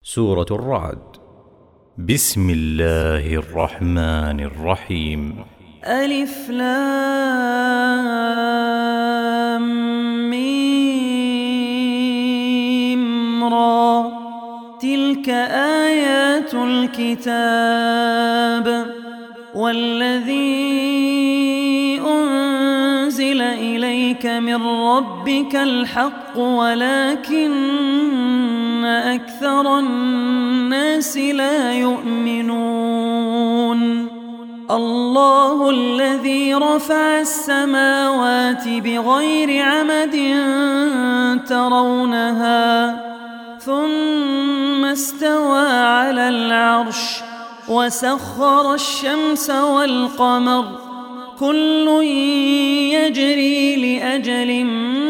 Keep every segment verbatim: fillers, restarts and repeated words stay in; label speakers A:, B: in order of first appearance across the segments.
A: سورة الرعد. بسم الله الرحمن الرحيم.
B: ألف لام ميم را. تلك آيات الكتاب والذي أنزل إليك من ربك الحق ولكن أكثر الناس لا يؤمنون. الله الذي رفع السماوات بغير عمد ترونها ثم استوى على العرش وسخر الشمس والقمر كل يجري لأجل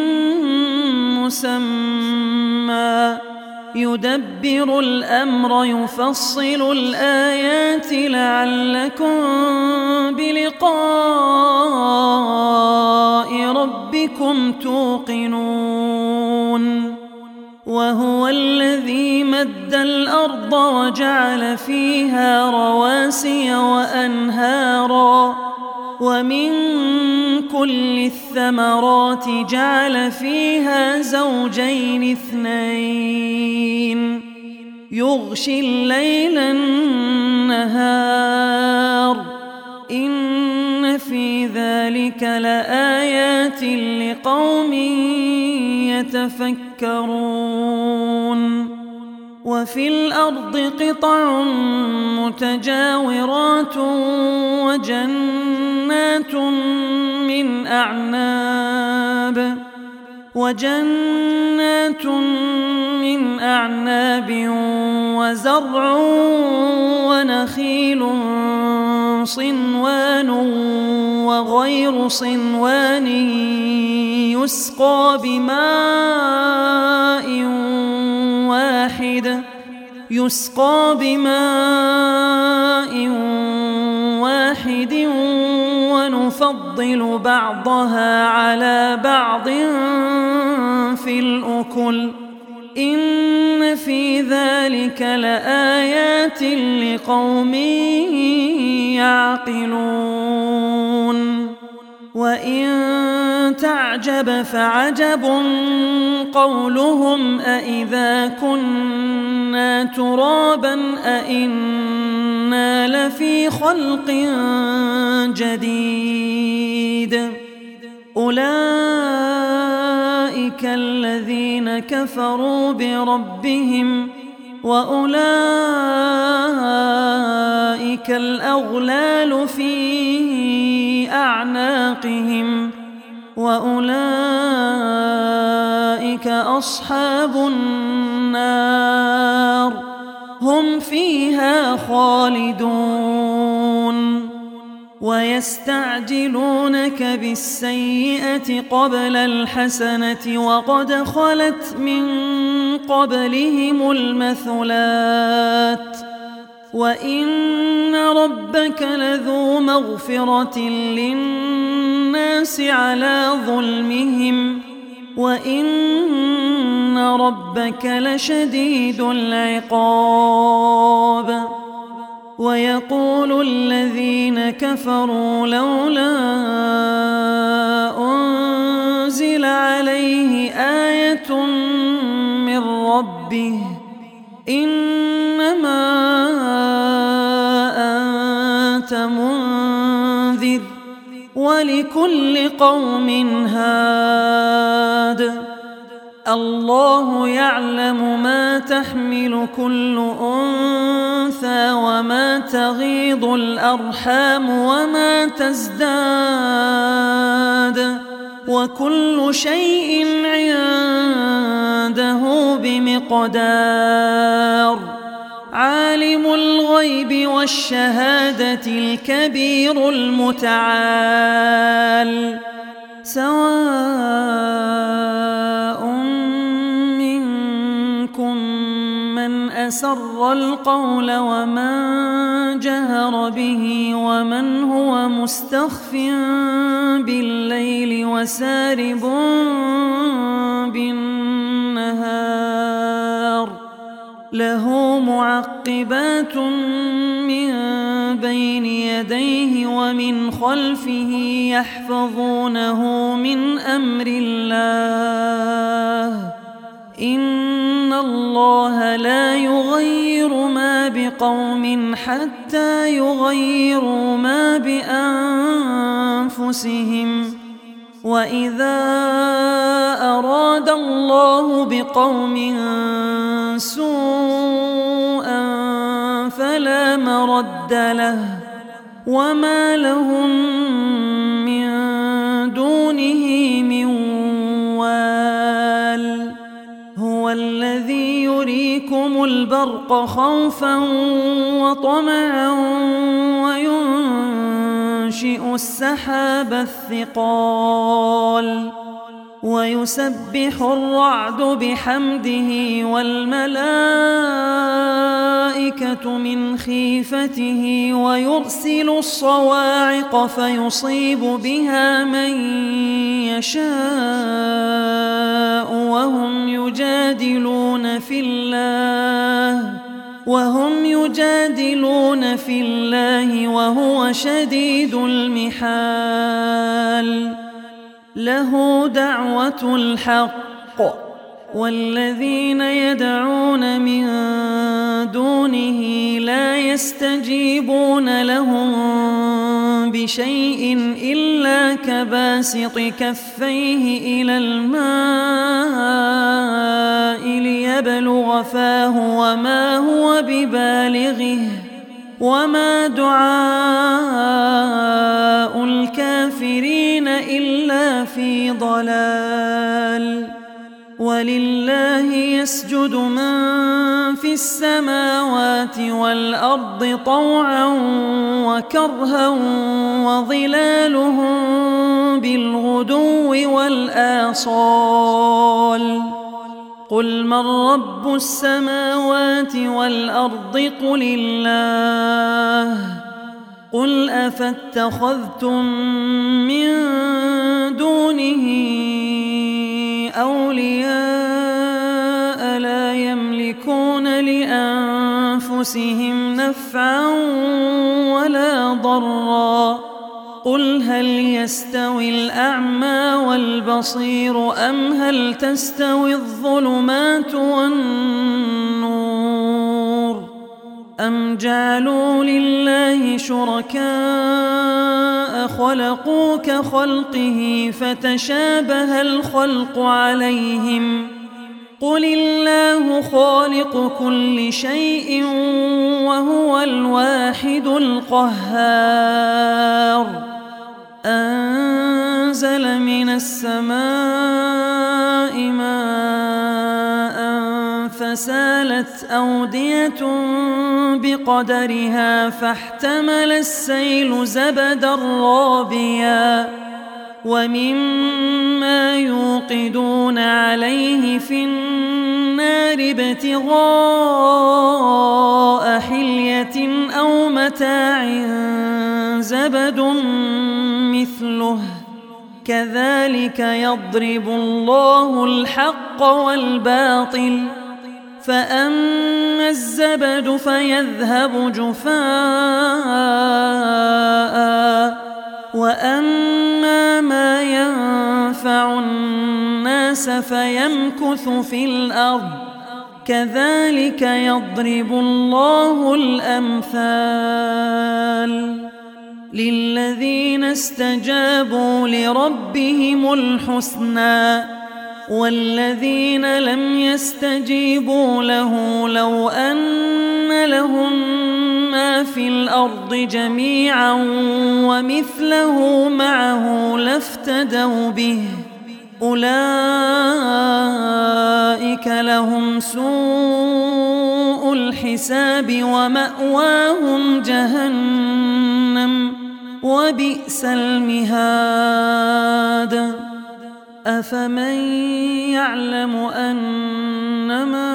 B: مسمى يدبر الأمر يفصل الآيات لعلكم بلقاء ربكم توقنون. وهو الذي مد الأرض وجعل فيها رواسي وأنهارا ومن كل الثمرات جعل فيها زوجين اثنين يغشي الليل النهار إن في ذلك لآيات لقوم يتفكرون. وفي الأرض قطع متجاورات وجنات من أعناب وجنات من أعناب وزرع ونخيل صنوان وغير صنوان يسقى بماء واحد يسقى بماء واحد ونفضل بعضها على بعض في الأكل إن في ذلك لآيات لقوم يعقلون. وإن تعجب فعجب قولهم أإذا كنا ترابا أإنا لفي خلق جديد. أولئك الذين كفروا بربهم وأولئك الأغلال في أعناقهم وأولئك أصحاب النار هم فيها خالدون. ويستعجلونك بالسيئة قبل الحسنة وقد خلت من قبلهم المثلات وإن ربك لذو مغفرة للناس على ظلمهم وإن ربك لشديد العقاب. ويقول الذين كفروا لولا أنزل عليه آية من ربه إنما أنت منذر ولكل قوم هاد. الله يعلم ما تحمل كل أنثى وما تغيض الأرحام وما تزداد وكل شيء عنده بمقدار. عالم الغيب والشهادة الكبير المتعال. سواء منكم من أسر القول ومن جهر به ومن هو مستخف بالليل وسارب بالنهار له معقبات من بين يديه ومن خلفه يحفظونه من أمر الله إن الله لا يغير ما بقوم حتى يغيروا ما بأنفسهم وإذا أراد الله بقوم سوءا فلا مرد له وما لهم من دونه من وال هو الذي يريكم البرق خوفا وطمعا وينشئ السحاب الثقال ويسبح الرعد بحمده والملائكة من خيفته ويرسل الصواعق فيصيب بها من يشاء وهم يجادلون في الله وهم يجادلون في الله وهو شديد المحال له دعوة الحق والذين يدعون من دونه لا يستجيبون لهم بشيء إلا كباسط كفيه إلى الماء ليبلغ فاه وما هو ببالغه وما دعاء الكافرين إلا في ضلال ولله يسجد من في السماوات والأرض طوعا وكرها وظلالهم بالغدو والآصال قل من رب السماوات والأرض قل الله قل أفاتخذتم من دونه أولياء لا يملكون لأنفسهم نفعا ولا ضرا قل هل يستوي الأعمى والبصير أم هل تستوي الظلمات والنور أم جعلوا لله شركاء خلقوا كخلقه فتشابه الخلق عليهم قل الله خالق كل شيء وهو الواحد القهار أنزل من السماء ماء فسالت أودية بقدرها فاحتمل السيل زبدا رابيا ومما يوقدون عليه في النار ابتغاء حلية أو متاع زبد مثله كذلك يضرب الله الحق والباطل فأما الزبد فيذهب جفاء وأما ما ينفع الناس فيمكث في الأرض كذلك يضرب الله الأمثال للذين استجابوا لربهم الحسنى والذين لم يستجيبوا له لو أن لهم ما في الأرض جميعا ومثله معه لافتدوا به أولئك لهم سوء الحساب ومأواهم جهنم وبئس المهاد أفمن يعلم أنما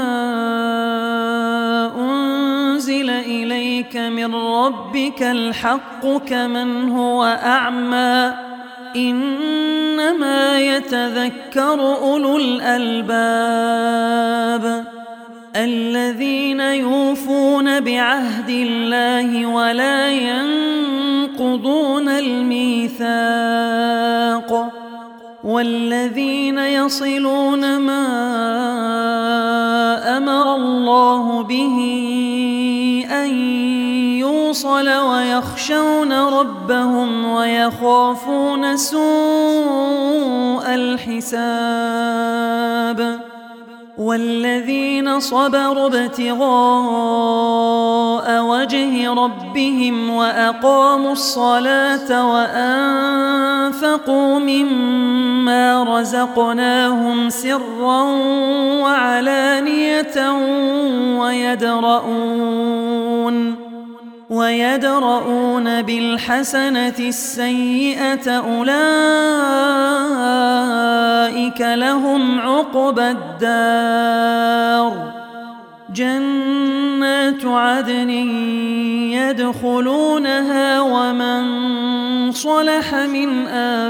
B: أنزل إليك من ربك الحق كمن هو أعمى إنما يتذكر أولو الألباب الذين يوفون بعهد الله ولا ينقضون الميثاق والذين يصلون ما أمر الله به أن يوصل ويخشون ربهم ويخافون سوء الحساب والذين صبروا ابتغاء وجه ربهم وأقاموا الصلاة وأنفقوا مما رزقناهم سرا وعلانية ويدرؤون ويدرؤون بالحسنة السيئة أولئك لهم عقبى الدار جنات عدن يدخلونها ومن صلح من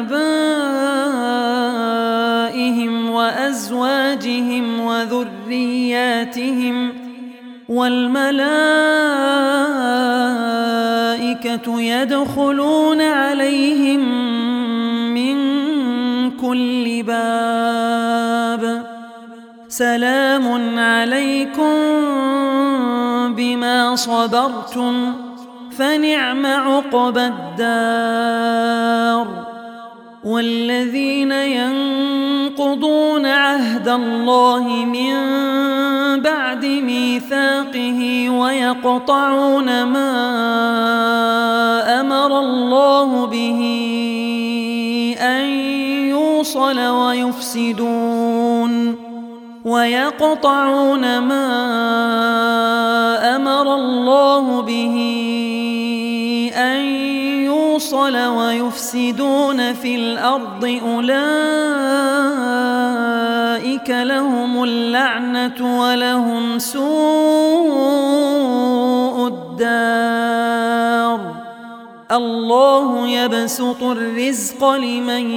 B: آبائهم وأزواجهم وذرياتهم والملائكة يدخلون عليهم من كل باب سلام عليكم بما صبرتم فنعم عقبى الدار والذين ينقضون عهد الله من بعد ميثاقه ويقطعون ما أمر الله به أن يوصل ويفسدون ويقطعون ما أمر الله به أن يوصل ويفسدون في الأرض أولئك لهم اللعنة ولهم سوء الدار الله يبسط الرزق لمن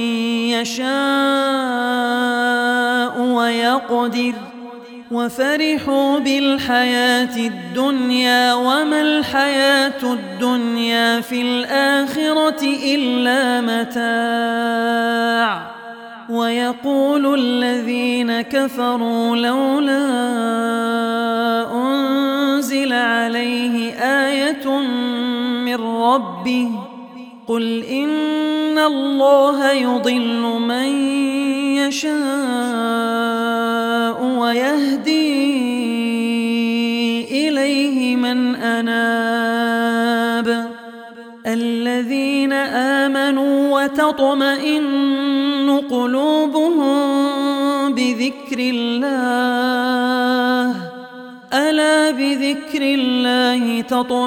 B: يشاء ويقدر وفرحوا بالحياة الدنيا وما الحياة الدنيا في الآخرة إلا متاع ويقول الذين كفروا لولا أنزل عليه آية من ربه قل إن الله يضل من يشاء ويهدي إليه من أناب الذين آمنوا وتطمئن قلوبهم بذكر الله ألا بذكر الله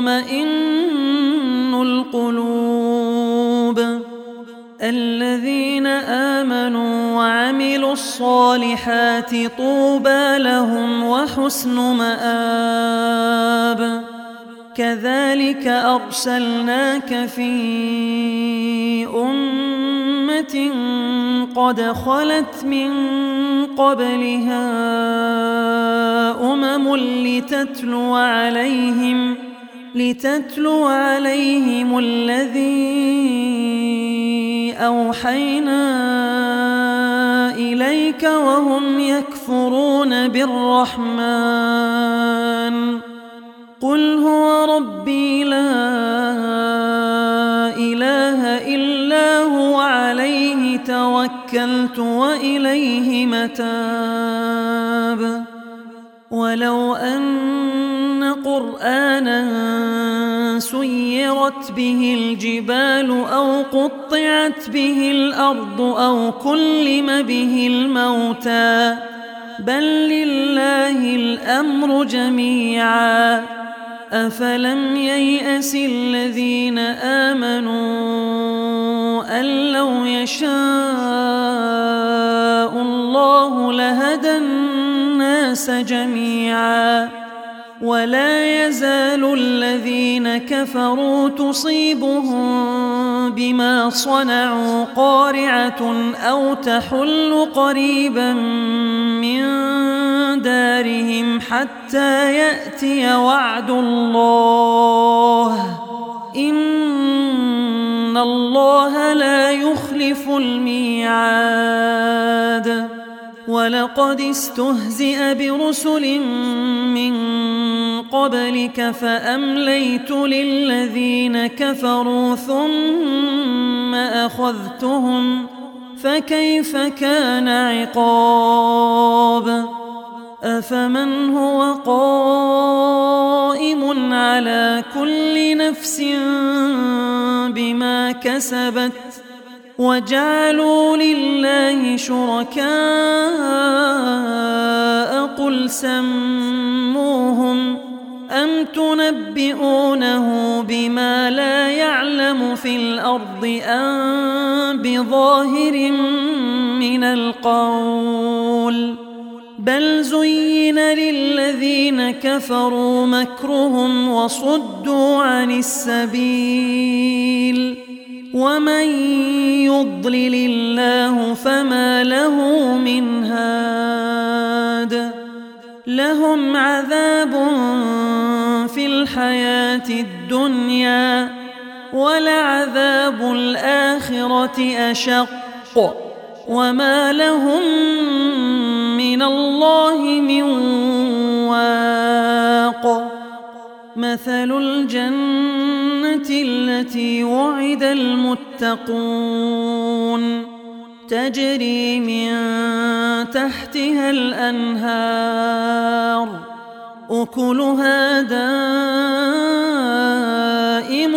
B: تطمئن القلوب الذين آمنوا وعملوا الصالحات طوبى لهم وحسن مآب كذلك أرسلناك في أمة قد خلت من قبلها أمم لتتلو عليهم لتتلو عليهم الذي أوحينا إليك وهم يكفرون بالرحمن قل هو ربي لا إله إلا هو عليه توكلت وإليه متاب ولو أن قرآنا سيرت به الجبال أو قطعت به الأرض أو كلم به الموتى بل لله الأمر جميعا أفلم ييأس الذين آمنوا أن لو يشاء الله لهدى الناس جميعا ولا يزال الذين كفروا تصيبهم بما صنعوا قارعة أو تحل قريبا من دارهم حتى يأتي وعد الله إن الله لا يخلف الميعاد ولقد استهزئ برسل من قبلك فأمليت للذين كفروا ثم أخذتهم فكيف كان عقاب أفمن هو قائم على كل نفس بما كسبت وجعلوا لله شركاء قل سموهم أم تنبئونه بما لا يعلم في الأرض أم بظاهر من القول بل زين للذين كفروا مكرهم وصدوا عن السبيل ومن يضلل الله فما له من هاد لهم عذاب في الحياة الدنيا ولعذاب الآخرة أشق وما لهم من الله من واق مثل الجنة التي وعد المتقون تجري من تحتها الأنهار أكلها دائم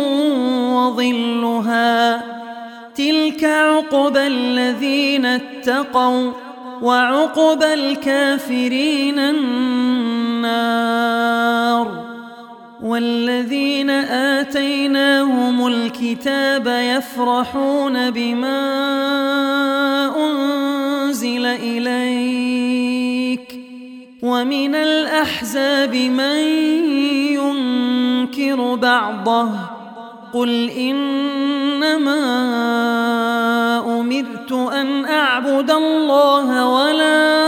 B: وظلها تلك عقبى الذين اتقوا وعقبى الكافرين النار والذين آتيناهم الكتاب يفرحون بما أنزل إليك ومن الأحزاب من ينكر بعضه قل إنما أمرت أن أعبد الله ولا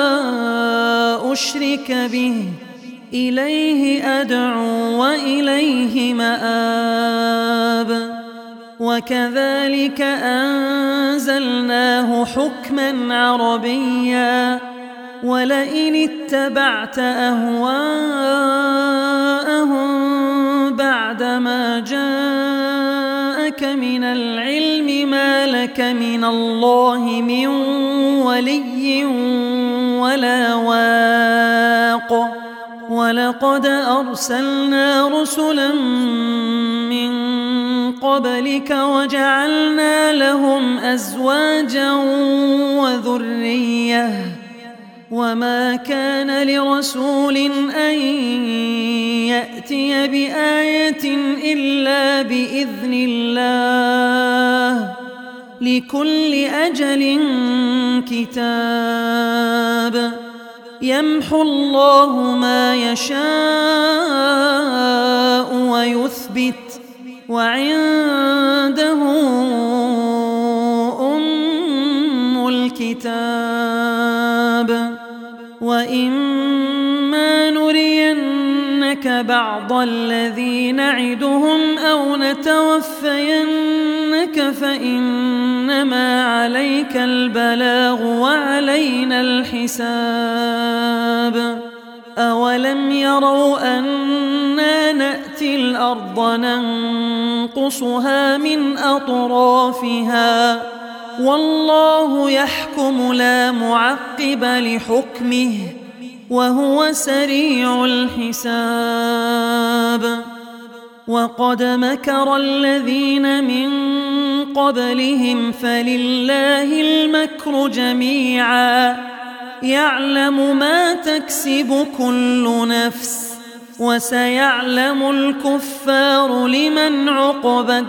B: أشرك به إليه أدعو وإليه مآب وكذلك أنزلناه حكما عربيا ولئن اتبعت أهواءهم بعدما جاءك من العلم ما لك من الله من ولي ولا واق ولقد أرسلنا رسلا من قبلك وجعلنا لهم أزواجا وذرية وما كان لرسول أن يأتي بآية إلا بإذن الله لكل أجل كتاب يمحو الله ما يشاء ويثبت وعنده أم الكتاب وإما نرينك بعض الذي نعدهم أو نتوفينك فإنما عليك البلاغ وعلينا الحساب أولم يروا أنا نأتي الأرض ننقصها من أطرافها والله يحكم لا معقب لحكمه وهو سريع الحساب وقد مكر الذين من قبلهم فلله المكر جميعا يعلم ما تكسب كل نفس وسيعلم الكفار لمن عقبى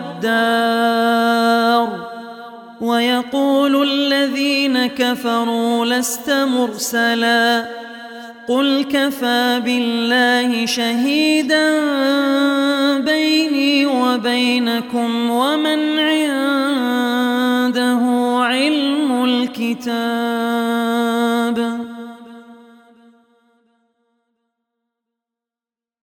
B: الدار ويقول الذين كفروا لست مرسلا قل كفى بالله شهيدا بيني وبينكم ومن عنده